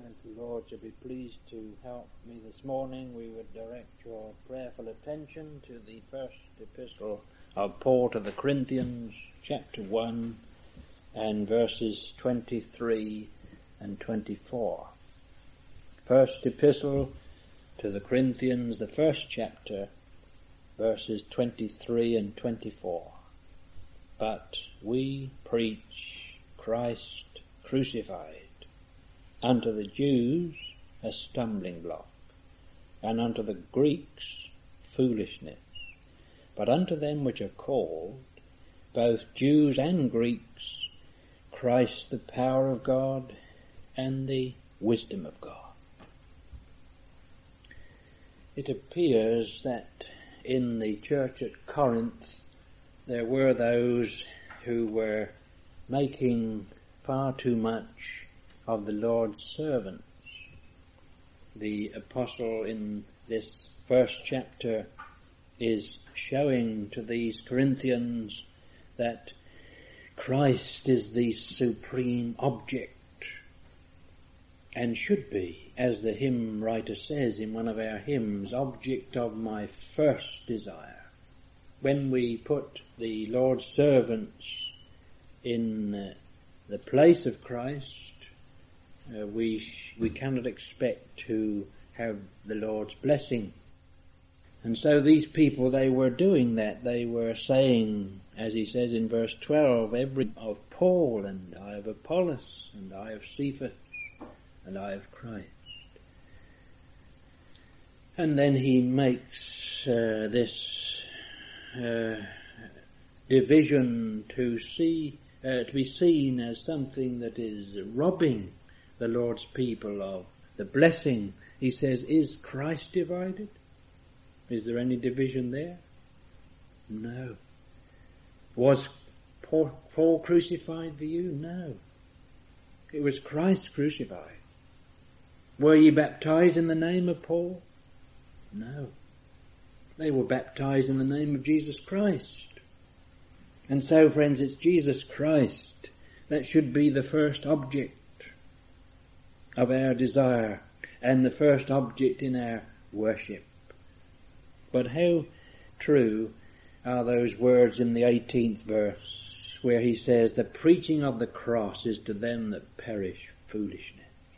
If the Lord should be pleased to help me this morning, we would direct your prayerful attention to the first epistle of Paul to the Corinthians, chapter 1, and verses 23 and 24. First epistle to the Corinthians, the first chapter, verses 23 and 24. But we preach Christ crucified, unto the Jews a stumbling block, and unto the Greeks foolishness. But unto them which are called, both Jews and Greeks, Christ the power of God and the wisdom of God. It appears that in the church at Corinth there were those who were making far too much of the Lord's servants. The apostle in this first chapter is showing to these Corinthians that Christ is the supreme object, and should be, as the hymn writer says in one of our hymns, object of my first desire. When we put the Lord's servants in the place of Christ, we cannot expect to have the Lord's blessing. And so these people, they were doing that. They were saying, as he says in verse 12, every of Paul, and I of Apollos, and I of Cephas, and I of Christ. And then he makes this division to be seen as something that is robbing the Lord's people of the blessing. He says, is Christ divided? Is there any division there? No. Was Paul crucified for you? No. It was Christ crucified. Were ye baptized in the name of Paul? No. They were baptized in the name of Jesus Christ. And so, friends, it's Jesus Christ that should be the first object of our desire and the first object in our worship. But how true are those words in the 18th verse where he says, the preaching of the cross is to them that perish foolishness.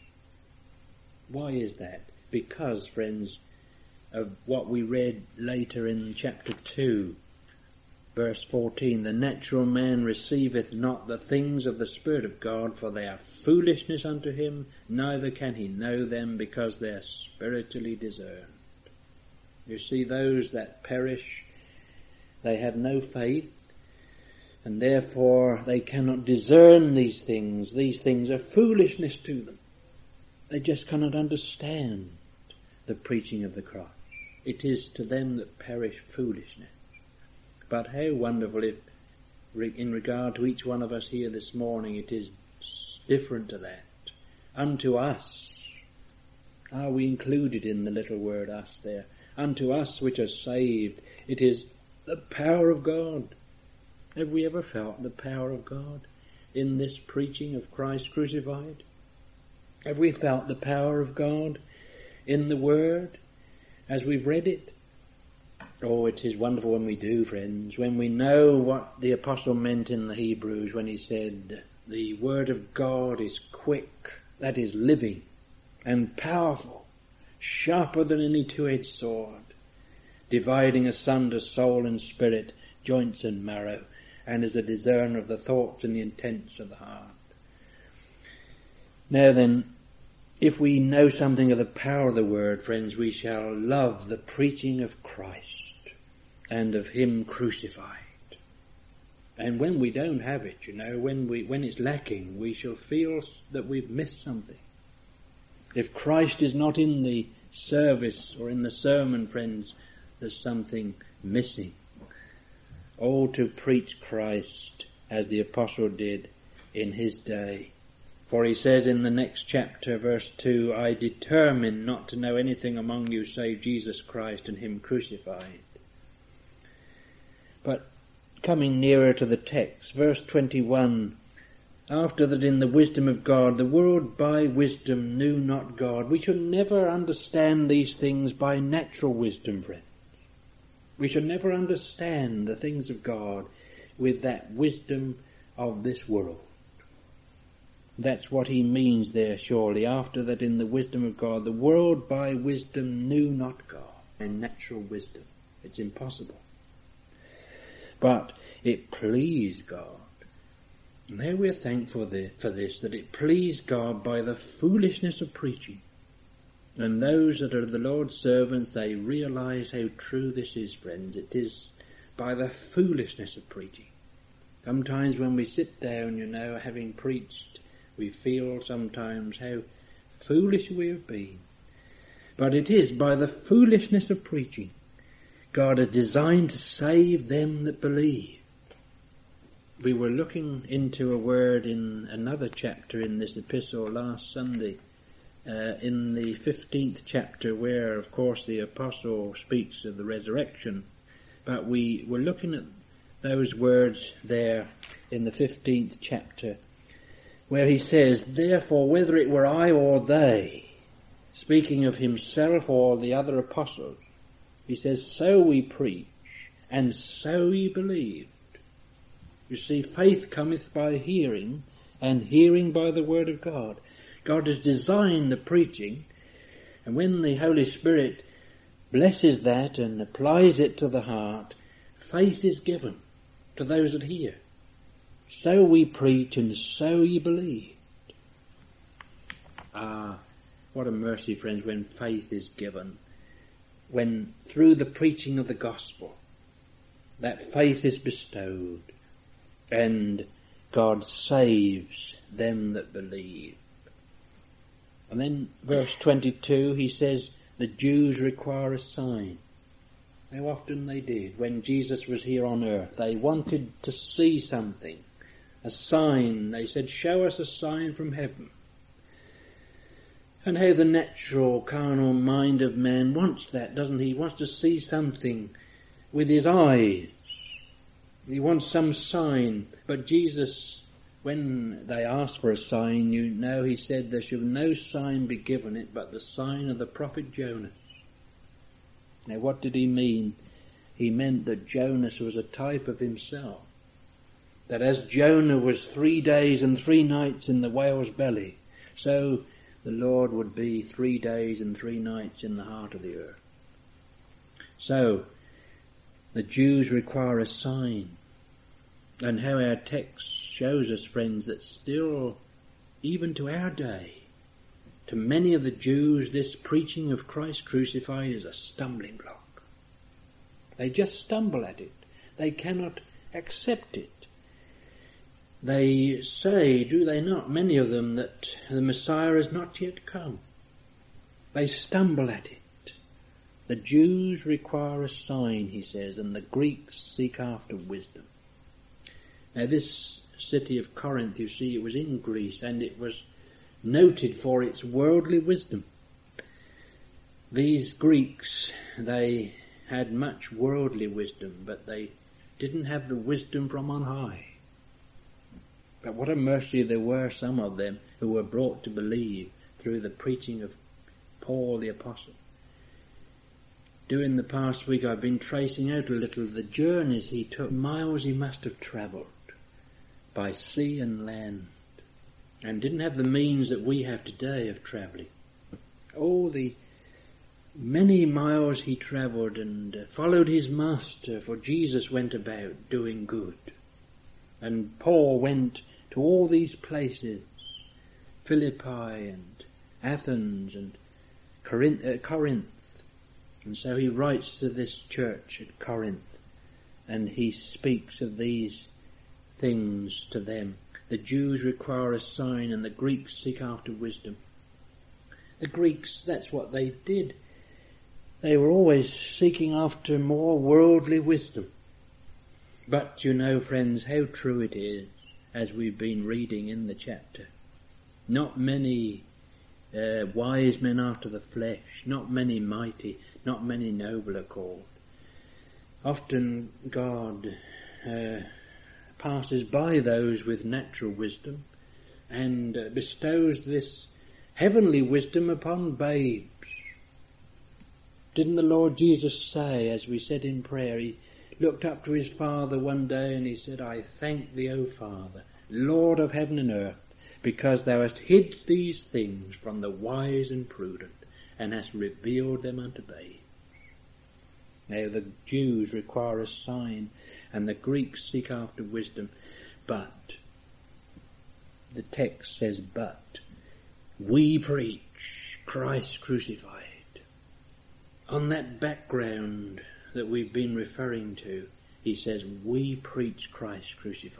Why is that? Because, friends, of what we read later in chapter 2, verse 14, the natural man receiveth not the things of the Spirit of God, for they are foolishness unto him, neither can he know them, because they are spiritually discerned. You see, those that perish, they have no faith, and therefore they cannot discern these things. These things are foolishness to them. They just cannot understand the preaching of the cross. It is to them that perish foolishness. But how wonderful if, in regard to each one of us here this morning, it is different to that. Unto us, are we included in the little word us there? Unto us which are saved, it is the power of God. Have we ever felt the power of God in this preaching of Christ crucified? Have we felt the power of God in the Word as we've read it? Oh, it is wonderful when we do, friends, when we know what the apostle meant in the Hebrews when he said, the Word of God is quick, that is living, and powerful, sharper than any two-edged sword, dividing asunder soul and spirit, joints and marrow, and is a discerner of the thoughts and the intents of the heart. Now then, if we know something of the power of the Word, friends, we shall love the preaching of Christ and of Him crucified. And when we don't have it, when it's lacking, we shall feel that we've missed something. If Christ is not in the service or in the sermon, friends, there's something missing. Oh, to preach Christ as the apostle did in his day. For he says in the next chapter, verse 2, I determine not to know anything among you save Jesus Christ and Him crucified. But coming nearer to the text, verse 21 After that, in the wisdom of God, the world by wisdom knew not God. We should never understand these things by natural wisdom, friends. We should never understand the things of God with that wisdom of this world. That's what he means there, surely. After that, in the wisdom of God, the world by wisdom knew not God. In natural wisdom, it's impossible. But it pleased God. Now we're thankful for this, that it pleased God by the foolishness of preaching. And those that are the Lord's servants, they realize how true this is, friends. It is by the foolishness of preaching. Sometimes when we sit down, having preached, we feel sometimes how foolish we have been. But it is by the foolishness of preaching. God has designed to save them that believe. We were looking into a word in another chapter in this epistle last Sunday, in the 15th chapter, where, of course, the apostle speaks of the resurrection. But we were looking at those words there in the 15th chapter, where he says, "Therefore, whether it were I or they," speaking of himself or the other apostles, he says, "so we preach, and so ye believed." You see, faith cometh by hearing, and hearing by the word of God. God has designed the preaching, and when the Holy Spirit blesses that and applies it to the heart, faith is given to those that hear. So we preach, and so ye believed. Ah, what a mercy, friends, when faith is given. When through the preaching of the gospel, that faith is bestowed, and God saves them that believe. And then verse 22, he says, the Jews require a sign. How often they did when Jesus was here on earth. They wanted to see something, a sign. They said, "Show us a sign from heaven." And how the natural carnal mind of man wants that, doesn't he? He wants to see something with his eyes. He wants some sign. But Jesus, when they asked for a sign, he said, "There shall no sign be given it but the sign of the prophet Jonas." Now what did he mean? He meant that Jonas was a type of himself. That as Jonah was 3 days and 3 nights in the whale's belly, so the Lord would be 3 days and 3 nights in the heart of the earth. So, the Jews require a sign. And how our text shows us, friends, that still, even to our day, to many of the Jews, this preaching of Christ crucified is a stumbling block. They just stumble at it. They cannot accept it. They say, do they not, many of them, that the Messiah has not yet come. They stumble at it. The Jews require a sign, he says, and the Greeks seek after wisdom. Now this city of Corinth, you see, it was in Greece, and it was noted for its worldly wisdom. These Greeks, they had much worldly wisdom, but they didn't have the wisdom from on high. But what a mercy there were some of them who were brought to believe through the preaching of Paul the Apostle. During the past week I've been tracing out a little the journeys he took, miles he must have travelled by sea and land, and didn't have the means that we have today of travelling. Oh, the many miles he travelled and followed his master, for Jesus went about doing good. And Paul went to all these places, Philippi and Athens and Corinth. And so he writes to this church at Corinth, and he speaks of these things to them. The Jews require a sign, and the Greeks seek after wisdom. The Greeks, that's what they did. They were always seeking after more worldly wisdom. But you know, friends, how true it is, as we've been reading in the chapter. Not many wise men after the flesh, not many mighty, not many noble are called. Often God passes by those with natural wisdom, and bestows this heavenly wisdom upon babes. Didn't the Lord Jesus say, as we said in prayer, he looked up to his Father one day and he said, I thank thee, O Father, Lord of heaven and earth, because thou hast hid these things from the wise and prudent, and hast revealed them unto babes. Now the Jews require a sign, and the Greeks seek after wisdom, but, the text says, but, we preach Christ crucified. On that background that we've been referring to, he says, we preach Christ crucified.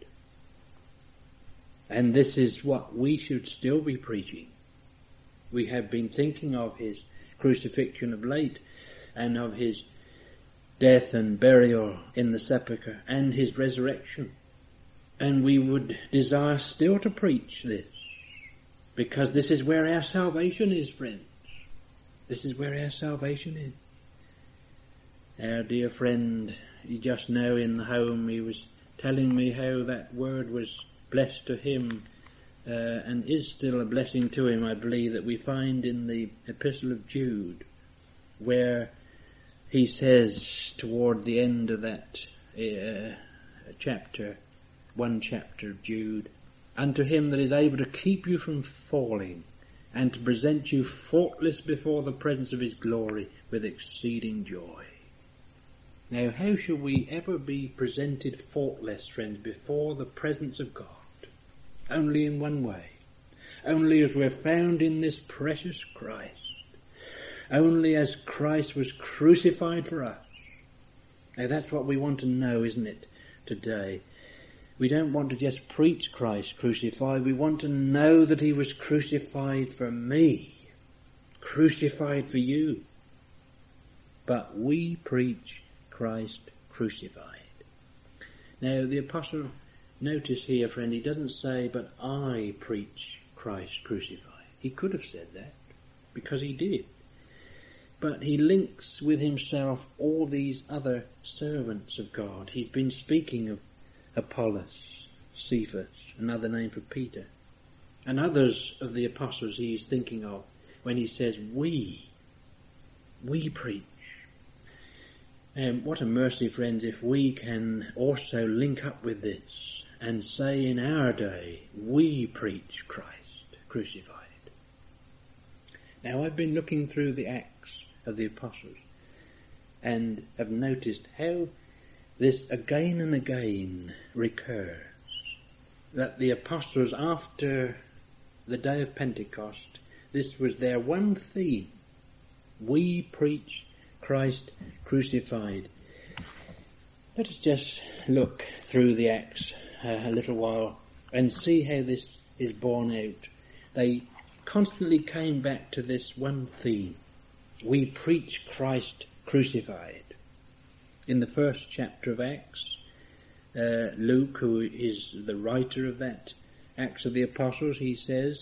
And this is what we should still be preaching. We have been thinking of his crucifixion of late, and of his death and burial in the sepulchre, and his resurrection. And we would desire still to preach this, because this is where our salvation is, friends. This is where our salvation is. Our dear friend, just now in the home, he was telling me how that word was blessed to him, and is still a blessing to him, I believe, that we find in the Epistle of Jude, where he says toward the end of that chapter, one chapter of Jude, unto him that is able to keep you from falling, and to present you faultless before the presence of his glory with exceeding joy. Now, how shall we ever be presented faultless, friends, before the presence of God? Only in one way. Only as we're found in this precious Christ. Only as Christ was crucified for us. Now that's what we want to know, isn't it, today? We don't want to just preach Christ crucified. We want to know that he was crucified for me. Crucified for you. But we preach Christ crucified. Now the apostle, notice here, friend, he doesn't say, but I preach Christ crucified. He could have said that, because he did. But he links with himself all these other servants of God. He's been speaking of Apollos, Cephas, another name for Peter, and others of the apostles he is thinking of when he says, we preach. What a mercy, friends, if we can also link up with this and say in our day, we preach Christ crucified. Now I've been looking through the Acts of the Apostles and have noticed how this again and again recurs, that the apostles, after the day of Pentecost, this was their one theme. We preach Christ crucified. Let us just look through the Acts a little while and see how this is borne out. They constantly came back to this one theme. We preach Christ crucified. In the first chapter of Acts, Luke, who is the writer of that Acts of the Apostles, he says,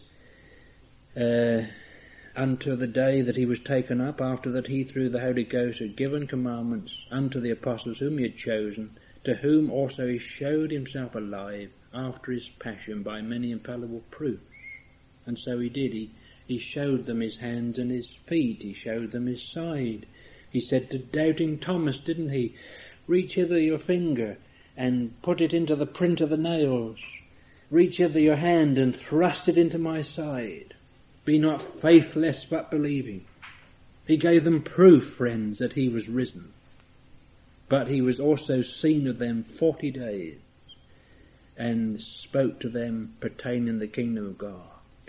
unto the day that he was taken up, after that he through the Holy Ghost had given commandments unto the apostles whom he had chosen, to whom also he showed himself alive after his passion by many infallible proofs. And so he did. He showed them his hands and his feet. He showed them his side. He said to doubting Thomas, didn't he? Reach hither your finger and put it into the print of the nails. Reach hither your hand and thrust it into my side. Be not faithless but believing. He gave them proof, friends, that he was risen. But he was also seen of them 40 days and spoke to them pertaining the kingdom of God.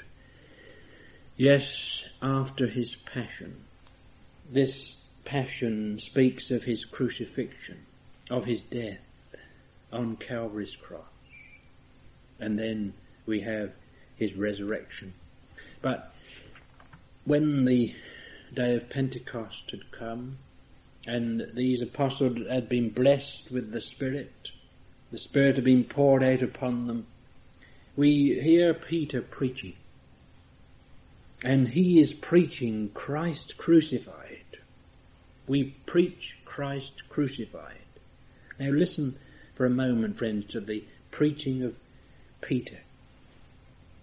Yes, after his passion. This passion speaks of his crucifixion, of his death on Calvary's cross. And then we have his resurrection. But when the day of Pentecost had come, and these apostles had been blessed with the Spirit had been poured out upon them, we hear Peter preaching. And he is preaching Christ crucified. We preach Christ crucified. Now listen for a moment, friends, to the preaching of Peter.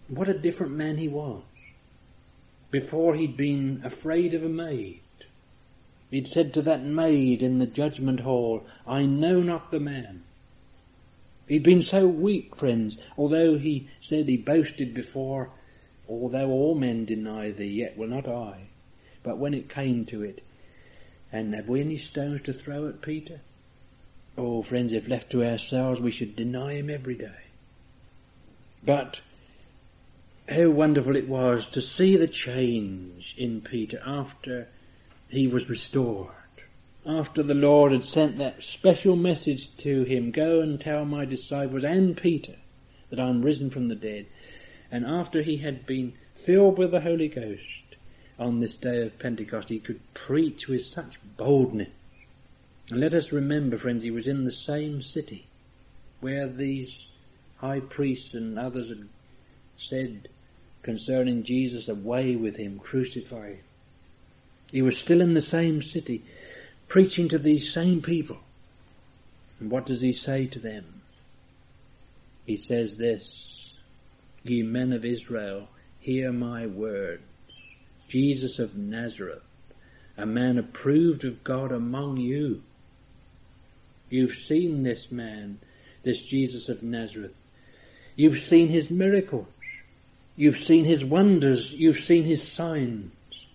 What a different man he was. Before he'd been afraid of a maid. He'd said to that maid in the judgment hall, I know not the man. He'd been so weak, friends, although he said he boasted before, although all men deny thee, yet will not I. But when it came to it, and have we any stones to throw at Peter? Oh, friends, if left to ourselves, we should deny him every day. But how wonderful it was to see the change in Peter after he was restored. After the Lord had sent that special message to him, go and tell my disciples and Peter that I'm risen from the dead. And after he had been filled with the Holy Ghost on this day of Pentecost, he could preach with such boldness. And let us remember, friends, he was in the same city where these high priests and others had said concerning Jesus, away with him, crucify him. He was still in the same city, preaching to these same people. And what does he say to them? He says this, ye men of Israel, hear my words. Jesus of Nazareth, a man approved of God among you. You've seen this man, this Jesus of Nazareth. You've seen his miracles. You've seen his wonders. You've seen his signs.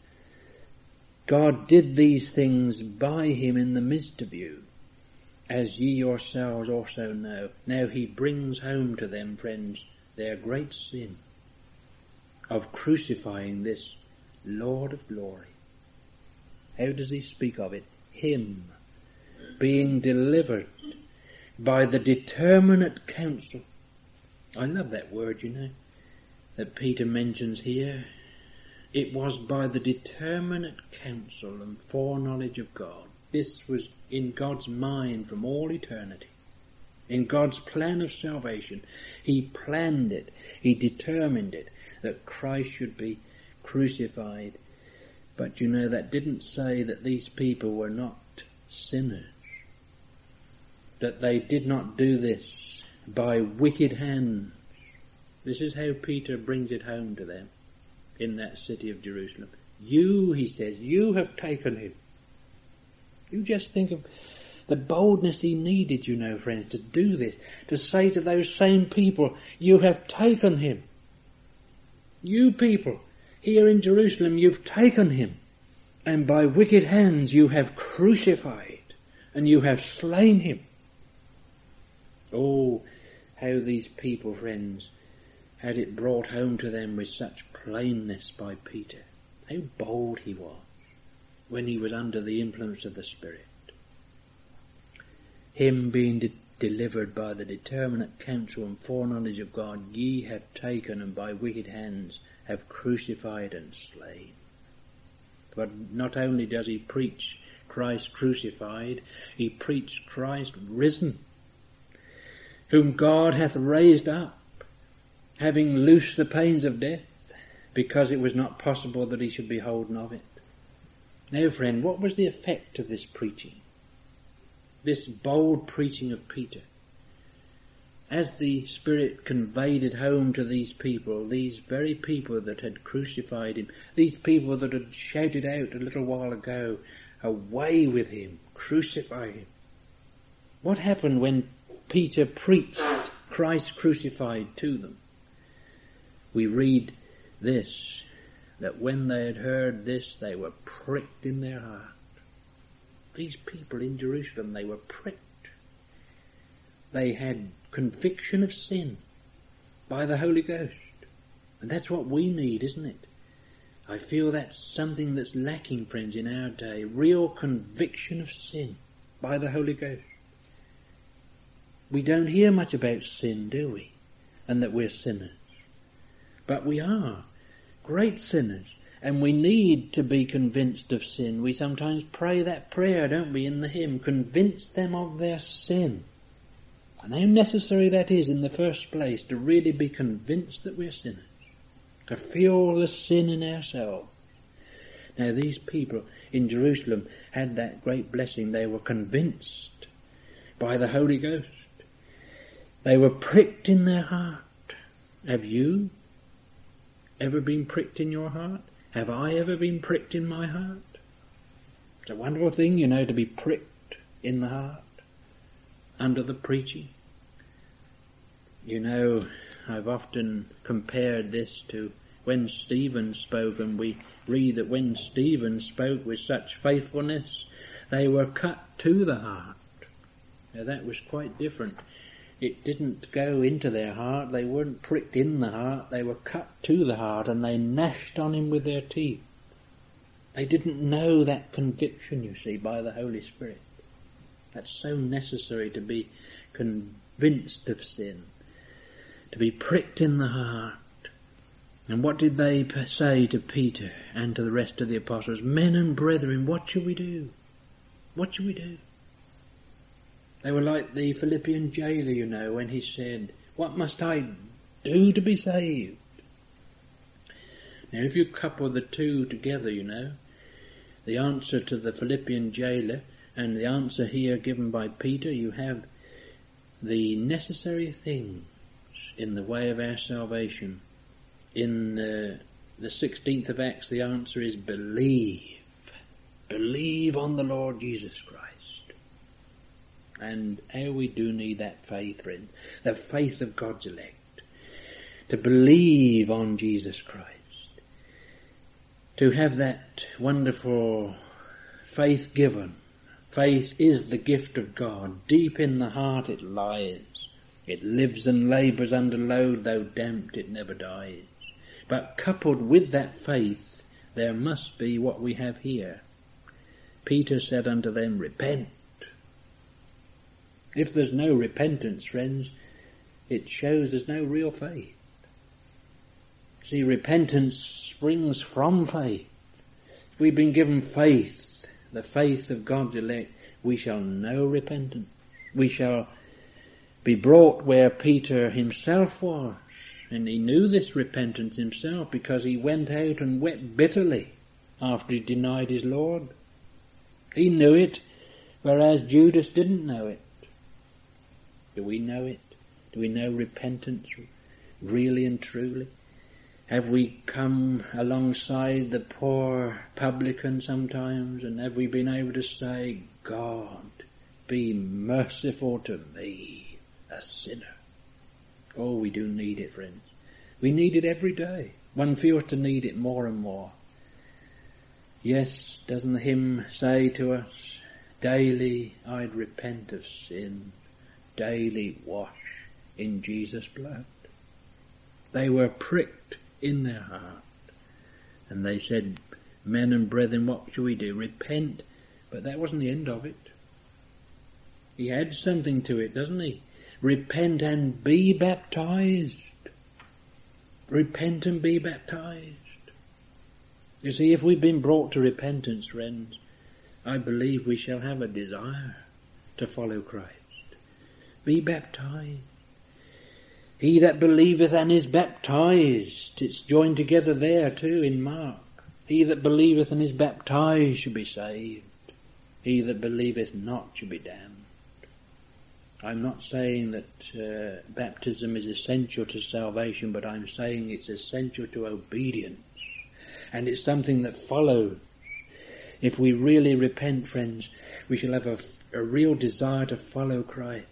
God did these things by him in the midst of you, as ye yourselves also know. Now he brings home to them, friends, their great sin of crucifying this Lord of glory. How does he speak of it? Him being delivered by the determinate counsel. I love that word, that Peter mentions here. It was by the determinate counsel and foreknowledge of God. This was in God's mind from all eternity. In God's plan of salvation, he planned it, he determined it, that Christ should be crucified. But that didn't say that these people were not sinners, that they did not do this by wicked hands. This is how Peter brings it home to them in that city of Jerusalem. You, he says, you have taken him. You just think of the boldness he needed, friends, to do this, to say to those same people, you have taken him. You people here in Jerusalem, you've taken him, and by wicked hands you have crucified, and you have slain him. Oh, how these people, friends, had it brought home to them with such plainness by Peter. How bold he was when he was under the influence of the Spirit. Him being delivered by the determinate counsel and foreknowledge of God, ye have taken, and by wicked hands have crucified and slain. But not only does he preach Christ crucified, he preached Christ risen, whom God hath raised up, having loosed the pains of death, because it was not possible that he should be holden of it. Now, friend, what was the effect of this preaching? This bold preaching of Peter? As the Spirit conveyed it home to these people, these very people that had crucified him, these people that had shouted out a little while ago, away with him, crucify him. What happened when Peter preached Christ crucified to them? We read this, that when they had heard this, they were pricked in their heart. These people in Jerusalem, they were pricked. They had conviction of sin by the Holy Ghost. And that's what we need, isn't it? I feel that's something that's lacking, friends, in our day. Real conviction of sin by the Holy Ghost. We don't hear much about sin, do we? And that we're sinners. But we are great sinners. And we need to be convinced of sin. We sometimes pray that prayer, don't we, in the hymn, convince them of their sin. And how necessary that is in the first place, to really be convinced that we're sinners. To feel the sin in ourselves. Now these people in Jerusalem had that great blessing. They were convinced by the Holy Ghost. They were pricked in their heart. Have you ever been pricked in your heart? Have I ever been pricked in my heart? It's a wonderful thing, to be pricked in the heart under the preaching. I've often compared this to when Stephen spoke, and we read that when Stephen spoke with such faithfulness, they were cut to the heart. Now that was quite different. It didn't go into their heart, they weren't pricked in the heart, they were cut to the heart, and they gnashed on him with their teeth. They didn't know that conviction, you see, by the Holy Spirit. That's so necessary, to be convinced of sin, to be pricked in the heart. And what did they say to Peter and to the rest of the apostles? Men and brethren, what shall we do? What shall we do? They were like the Philippian jailer, when he said, what must I do to be saved? Now if you couple the two together, the answer to the Philippian jailer and the answer here given by Peter, you have the necessary things in the way of our salvation. In the 16th of Acts, the answer is believe. Believe on the Lord Jesus Christ. And how we do need that faith, friend. The faith of God's elect. To believe on Jesus Christ. To have that wonderful faith given. Faith is the gift of God. Deep in the heart it lies. It lives and labours under load, though damped it never dies. But coupled with that faith, there must be what we have here. Peter said unto them, repent. If there's no repentance, friends, it shows there's no real faith. See, repentance springs from faith. If we've been given faith, the faith of God's elect, we shall know repentance. We shall be brought where Peter himself was. And he knew this repentance himself, because he went out and wept bitterly after he denied his Lord. He knew it, whereas Judas didn't know it. Do we know it? Do we know repentance really and truly? Have we come alongside the poor publican sometimes, and have we been able to say, God, be merciful to me, a sinner? Oh, we do need it, friends. We need it every day. One feels to need it more and more. Yes, doesn't the hymn say to us, daily I'd repent of sin, daily wash in Jesus' blood. They were pricked in their heart. And they said, men and brethren, what shall we do? Repent. But that wasn't the end of it. He adds something to it, doesn't he? Repent and be baptized. Repent and be baptized. You see, if we've been brought to repentance, friends, I believe we shall have a desire to follow Christ. Be baptized. He that believeth and is baptized, it's joined together there too in Mark. He that believeth and is baptized shall be saved. He that believeth not shall be damned. I'm not saying that baptism is essential to salvation, but I'm saying it's essential to obedience. And it's something that follows. If we really repent, friends, we shall have a real desire to follow Christ.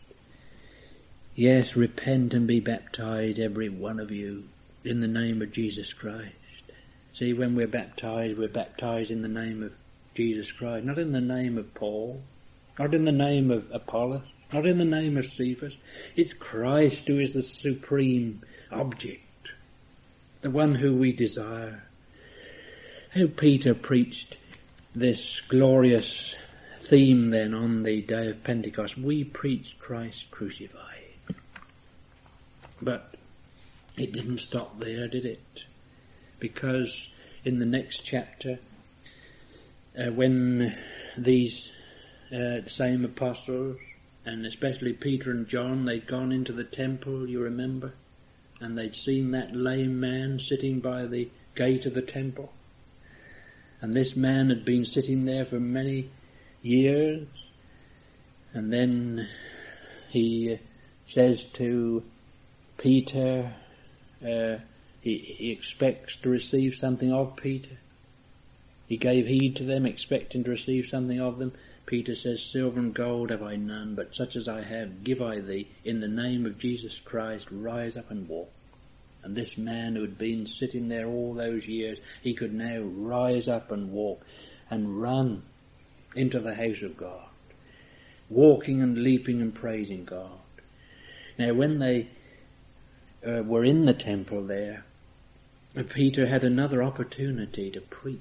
Yes, repent and be baptized, every one of you, in the name of Jesus Christ. See, when we're baptized in the name of Jesus Christ, not in the name of Paul, not in the name of Apollos, not in the name of Cephas. It's Christ who is the supreme object, the one who we desire. How Peter preached this glorious theme then on the day of Pentecost. We preached Christ crucified. But it didn't stop there, did it? Because in the next chapter, when these same apostles, and especially Peter and John, they'd gone into the temple, you remember, and they'd seen that lame man sitting by the gate of the temple. And this man had been sitting there for many years, and then he says to Peter, he expects to receive something of Peter. He gave heed to them, expecting to receive something of them. Peter says, silver and gold have I none, but such as I have give I thee. In the name of Jesus Christ, rise up and walk. And this man who had been sitting there all those years, he could now rise up and walk and run into the house of God, walking and leaping and praising God. Now when they were in the temple there, Peter had another opportunity to preach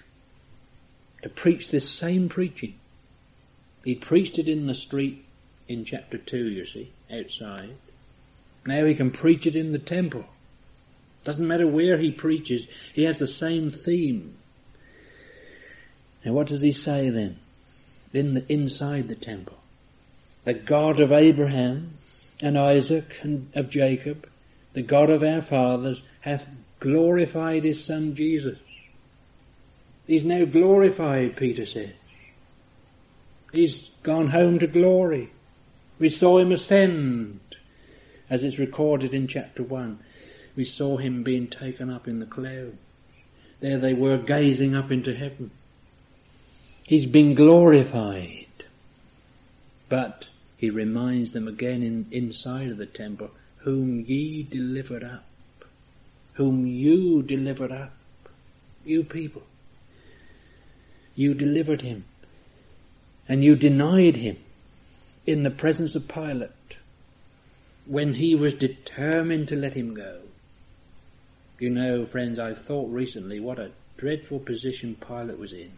this same preaching. He preached it in the street in chapter 2, you see, outside. Now he can preach it in the temple. Doesn't matter where he preaches, he has the same theme. Now what does he say then? Inside the temple. The God of Abraham and Isaac and of Jacob, the God of our fathers, hath glorified his Son Jesus. He's now glorified, Peter says. He's gone home to glory. We saw him ascend, as it's recorded in chapter 1. We saw him being taken up in the clouds. There they were gazing up into heaven. He's been glorified. But he reminds them again inside of the temple, whom ye delivered up. Whom you delivered up. You people. You delivered him. And you denied him in the presence of Pilate when he was determined to let him go. You know, friends, I've thought recently what a dreadful position Pilate was in.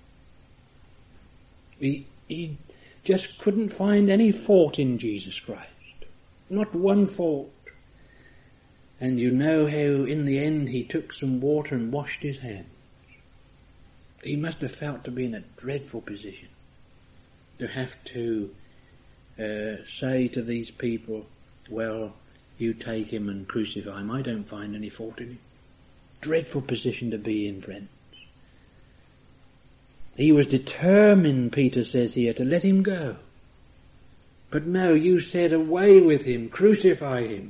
He just couldn't find any fault in Jesus Christ. Not one fault. And you know how in the end he took some water and washed his hands. He must have felt to be in a dreadful position. To have to say to these people, well, you take him and crucify him. I don't find any fault in him. Dreadful position to be in, friends. He was determined, Peter says here, to let him go. But no, you said, away with him, crucify him.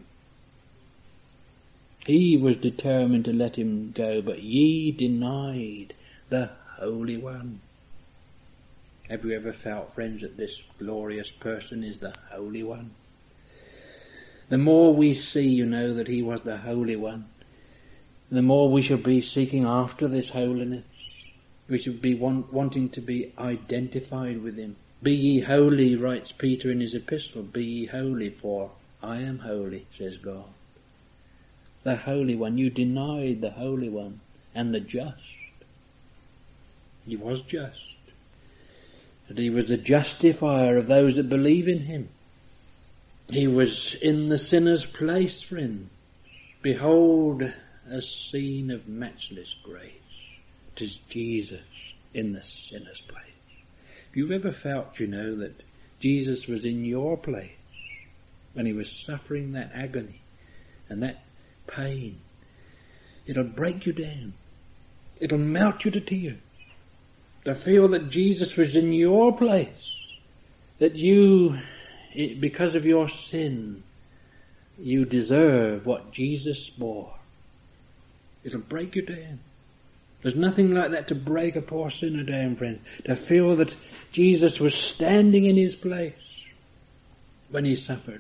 He was determined to let him go, but ye denied the Holy One. Have you ever felt, friends, that this glorious person is the Holy One? The more we see, you know, that he was the Holy One, the more we shall be seeking after this holiness. We should be wanting to be identified with him. Be ye holy, writes Peter in his epistle. Be ye holy, for I am holy, says God. The Holy One. You denied the Holy One and the just. He was just. And he was the justifier of those that believe in him. He was in the sinner's place, friends. Behold, a scene of matchless grace. 'Tis Jesus in the sinner's place. If you've ever felt, you know, that Jesus was in your place when he was suffering that agony and that pain, it'll break you down. It'll melt you to tears. To feel that Jesus was in your place, that you, because of your sin, you deserve what Jesus bore. It'll break you down. There's nothing like that to break a poor sinner down, friends. To feel that Jesus was standing in his place when he suffered.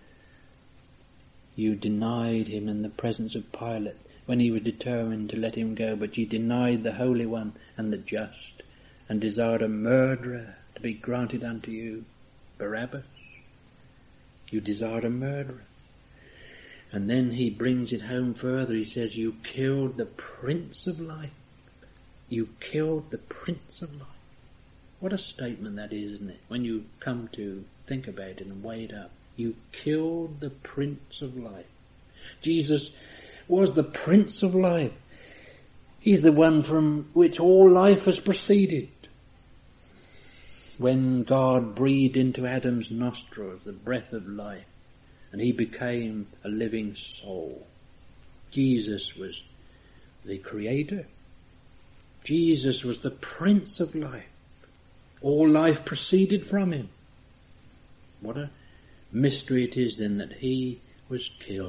You denied him in the presence of Pilate when he was determined to let him go, but ye denied the Holy One and the just, and desired a murderer to be granted unto you, Barabbas. You desired a murderer. And then he brings it home further. He says, you killed the Prince of Life. You killed the Prince of Life. What a statement that is, isn't it? When you come to think about it and weigh it up. You killed the Prince of Life. Jesus was the Prince of Life. He's the one from which all life has proceeded. When God breathed into Adam's nostrils the breath of life, and he became a living soul. Jesus was the Creator. Jesus was the Prince of Life. All life proceeded from him. What a mystery it is then that he was killed.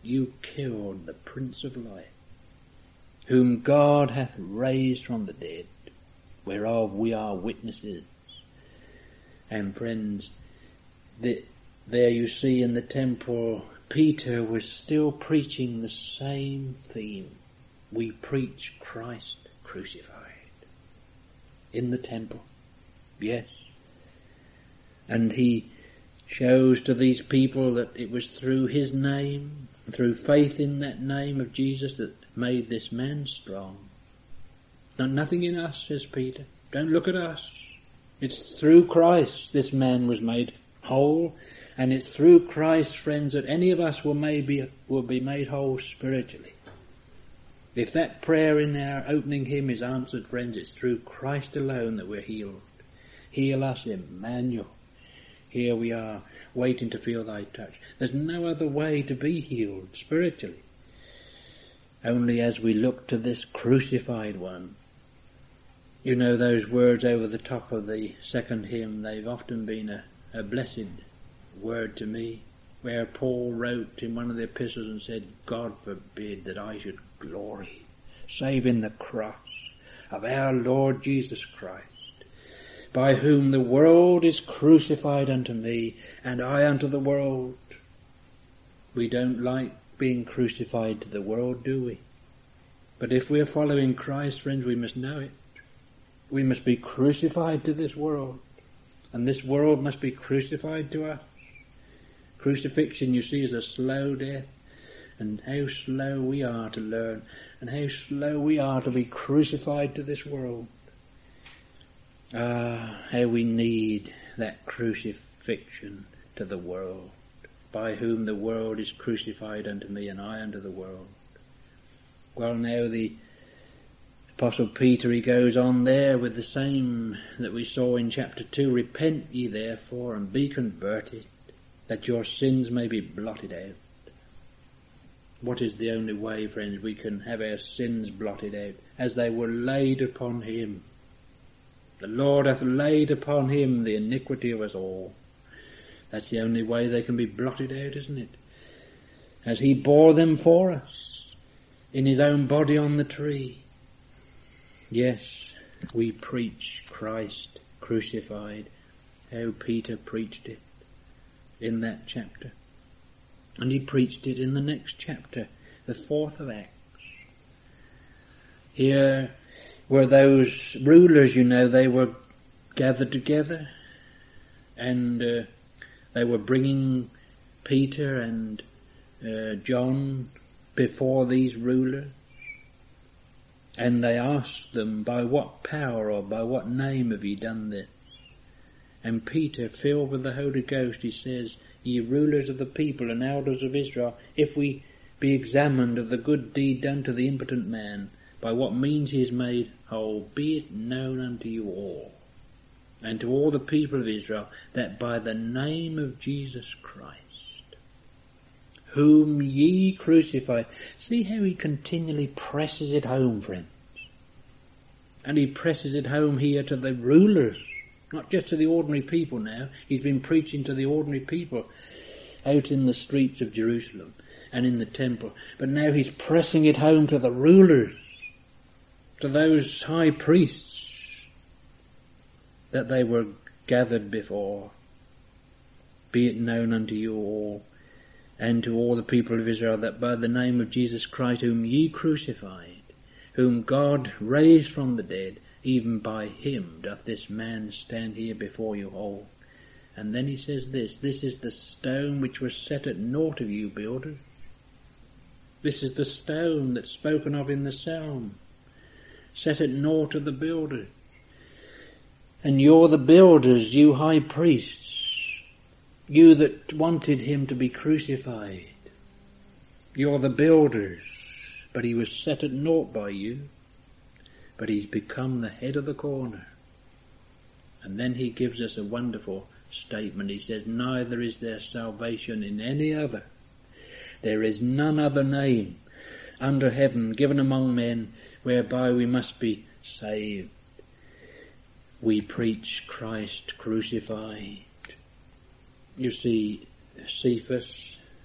you killed the Prince of Life, whom God hath raised from the dead, whereof we are witnesses. And friends, there you see in the temple, Peter was still preaching the same theme. We preach Christ crucified. In the temple, yes. And he shows to these people that it was through his name, through faith in that name of Jesus, that made this man strong. Not nothing in us, says Peter. Don't look at us. It's through Christ this man was made whole, and it's through Christ, friends, that any of us will be made whole spiritually. If that prayer in our opening hymn is answered, friends, it's through Christ alone that we're healed. Heal us, Emmanuel. Here we are, waiting to feel thy touch. There's no other way to be healed spiritually. Only as we look to this crucified one. You know those words over the top of the second hymn, they've often been a blessed word to me, where Paul wrote in one of the epistles and said, God forbid that I should glory, save in the cross of our Lord Jesus Christ, by whom the world is crucified unto me, and I unto the world. We don't like being crucified to the world, do we? But if we're following Christ, friends, we must know it. We must be crucified to this world, and this world must be crucified to us. Crucifixion, you see, is a slow death, and how slow we are to learn, and how slow we are to be crucified to this world. How we need that crucifixion to the world, by whom the world is crucified unto me, and I unto the world. Well, now the Apostle Peter, he goes on there with the same that we saw in chapter 2. Repent ye therefore, and be converted, that your sins may be blotted out. What is the only way, friends, we can have our sins blotted out? As they were laid upon him. The Lord hath laid upon him the iniquity of us all. That's the only way they can be blotted out, isn't it? As he bore them for us in his own body on the tree. Yes, we preach Christ crucified, how Peter preached it in that chapter. And he preached it in the next chapter, the 4th of Acts. Here were those rulers, you know, they were gathered together, and they were bringing Peter and John before these rulers. And they asked them, by what power or by what name have ye done this? And Peter, filled with the Holy Ghost, he says, Ye rulers of the people and elders of Israel, if we be examined of the good deed done to the impotent man, by what means he is made whole, be it known unto you all, and to all the people of Israel, that by the name of Jesus Christ, whom ye crucified. See how he continually presses it home, friends. And he presses it home here to the rulers, not just to the ordinary people now. He's been preaching to the ordinary people out in the streets of Jerusalem and in the temple. But now he's pressing it home to the rulers, to those high priests that they were gathered before. Be it known unto you all, and to all the people of Israel, that by the name of Jesus Christ, whom ye crucified, whom God raised from the dead, even by him doth this man stand here before you whole. And then he says this is the stone which was set at naught of you builders. This is the stone that's spoken of in the psalm, set at naught of the builders. And you're the builders, you high priests, you that wanted him to be crucified. You're the builders, but he was set at naught by you, but he's become the head of the corner. And then he gives us a wonderful statement. He says, neither is there salvation in any other. There is none other name under heaven given among men whereby we must be saved. We preach Christ crucified. You see, Cephas,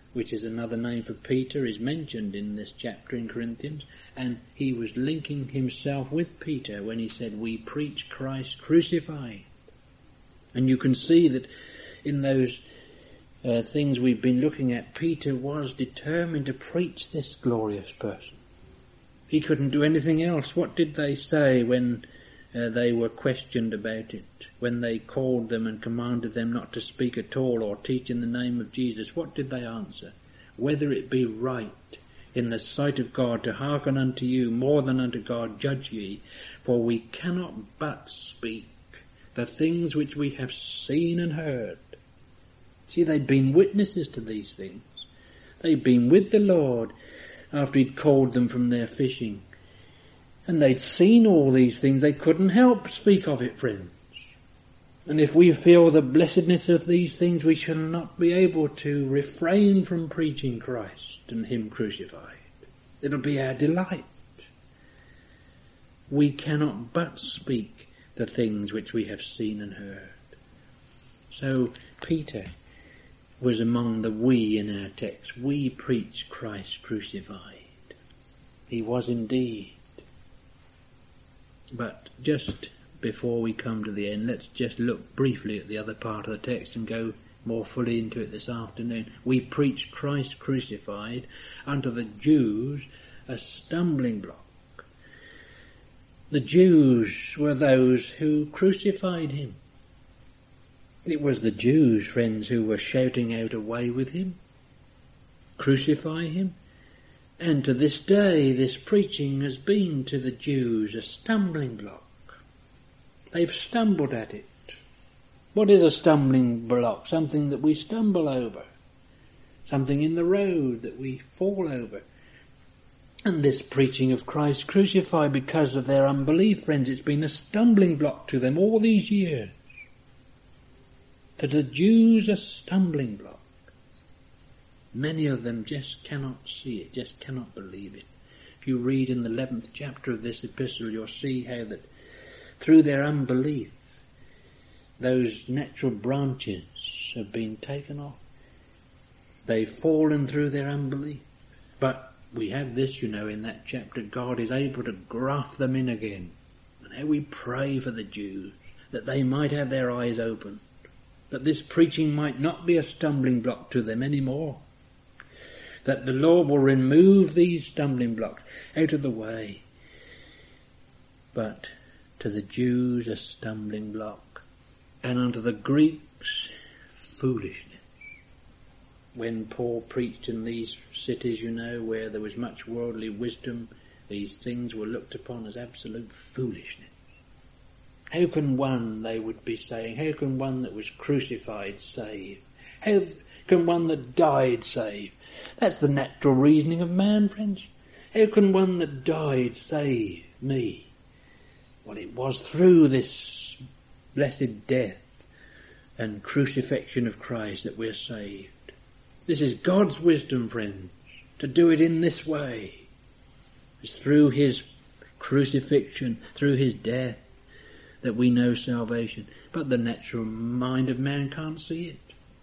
which is another name for Peter, is mentioned in this chapter in Corinthians, and he was linking himself with Peter when he said, we preach Christ crucified. And you can see that in those things we've been looking at, Peter was determined to preach this glorious person. He couldn't do anything else. What did they say when they were questioned about it? When they called them and commanded them not to speak at all or teach in the name of Jesus, what did they answer? Whether it be right in the sight of God to hearken unto you more than unto God, judge ye, for we cannot but speak the things which we have seen and heard. See, they'd been witnesses to these things. They'd been with the Lord after he'd called them from their fishing. And they'd seen all these things. They couldn't help speak of it, friends. And if we feel the blessedness of these things, we shall not be able to refrain from preaching Christ and him crucified. It'll be our delight. We cannot but speak the things which we have seen and heard. So Peter was among the we in our text. We preach Christ crucified. He was indeed. But just before we come to the end, let's just look briefly at the other part of the text and go more fully into it this afternoon. We preach Christ crucified, unto the Jews a stumbling block. The Jews were those who crucified him. It was the Jews, friends, who were shouting out, away with him, crucify him. And to this day, this preaching has been to the Jews a stumbling block. They've stumbled at it. What is a stumbling block? Something that we stumble over. Something in the road that we fall over. And this preaching of Christ crucified, because of their unbelief, friends, it's been a stumbling block to them all these years. To the Jews, a stumbling block. Many of them just cannot see it, just cannot believe it. If you read in the 11th chapter of this epistle, you'll see how that through their unbelief, those natural branches have been taken off. They've fallen through their unbelief. But we have this, in that chapter, God is able to graft them in again. And how we pray for the Jews, that they might have their eyes opened, that this preaching might not be a stumbling block to them anymore, that the Lord will remove these stumbling blocks out of the way. But to the Jews a stumbling block, and unto the Greeks foolishness. When Paul preached in these cities, where there was much worldly wisdom, these things were looked upon as absolute foolishness. How can one, they would be saying, how can one that was crucified save? How can one that died save? That's the natural reasoning of man, friends. How can one that died save me? Well, it was through this blessed death and crucifixion of Christ that we're saved. This is God's wisdom, friends, to do it in this way. It's through his crucifixion, through his death, that we know salvation. But the natural mind of man can't see it.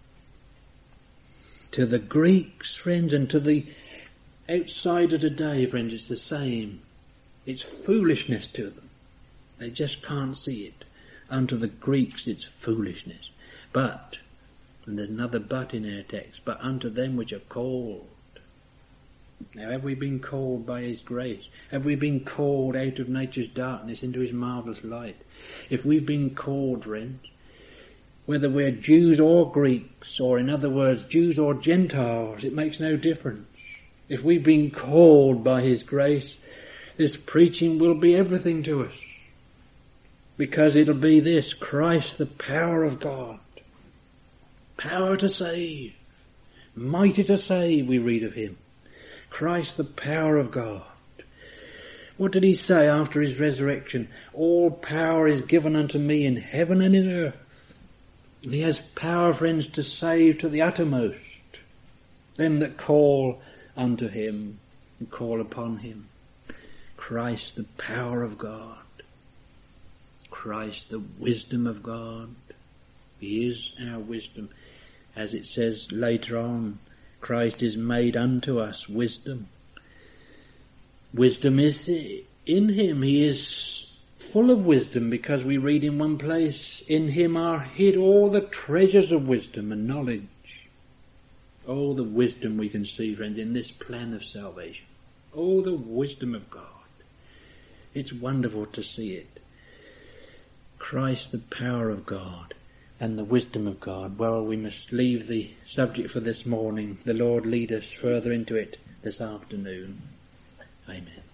To the Greeks, friends, and to the outsider today, friends, it's the same. It's foolishness to them. They just can't see it. Unto the Greeks it's foolishness. But, and there's another but in our text, but unto them which are called. Now, have we been called by his grace? Have we been called out of nature's darkness into his marvellous light? If we've been called, friends, whether we're Jews or Greeks, or in other words, Jews or Gentiles, it makes no difference. If we've been called by his grace, this preaching will be everything to us. Because it'll be this, Christ the power of God. Power to save. Mighty to save, we read of him. Christ the power of God. What did he say after his resurrection? All power is given unto me in heaven and in earth. He has power, friends, to save to the uttermost them that call unto him and call upon him. Christ the power of God. Christ the wisdom of God. He is our wisdom. As it says later on, Christ is made unto us wisdom. Wisdom is in him. He is full of wisdom, because we read in one place, in him are hid all the treasures of wisdom and knowledge. All the wisdom we can see, friends, in this plan of salvation. All the wisdom of God. It's wonderful to see it. Christ, the power of God and the wisdom of God. Well, we must leave the subject for this morning. The Lord lead us further into it this afternoon. Amen.